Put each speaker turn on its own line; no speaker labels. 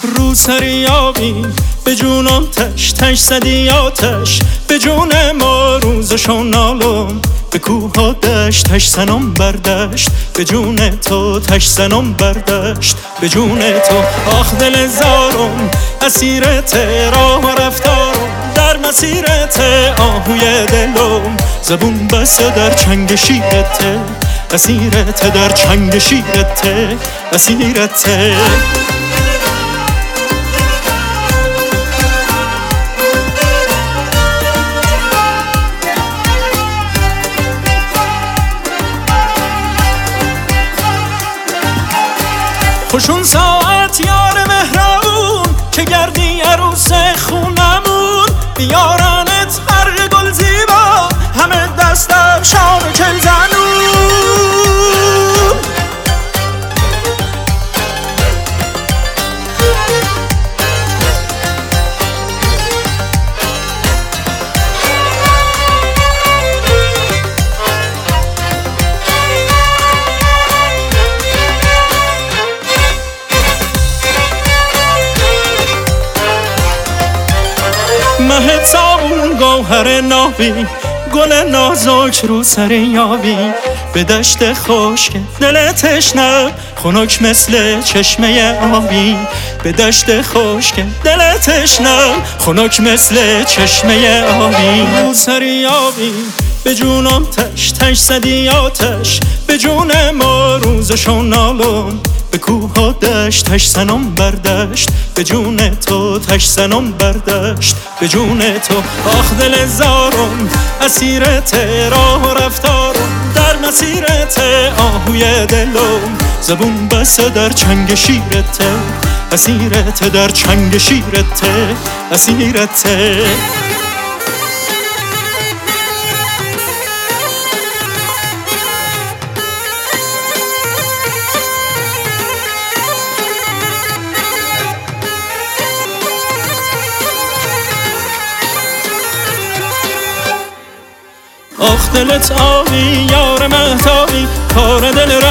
رو سری آبی به جونم تش زدی آتش به جون ما روزشون نالم به کوه ها دشت تش زنم بردشت به جون تو تش زنم بردشت به جون تو آخ دل زارم اسیرت راه و رفتارم در مسیرت آهوی دلم زبون بسته در چنگ شیرت اسیرت در چنگ شیرت اسیرت خوشون ساعت یار مهربون که گردی عروس خونمون بیارنت برق گل زیبا همه دستم شام چل زنون مه صابون گوهر نابی گل نازک رو سر یابی به دشت خشک دل تشنه خنک مثل چشمه آبی به دشت خشک دل تشنه خنک مثل چشمه آبی رو سر یابی به جونم تش زدی آتش به جون ما روزشون نالم به کوه ها دشت تش زنم بردشت به جون تو تش زنم بردشت به جون تو آخ دل زارم اسیرت راه و رفتارم در مسیرت آهوی دلم زبون بسته در چنگ شیرت اسیرت در چنگ شیرت اسیرت آخ دلت آبی یار مهتابی کار دل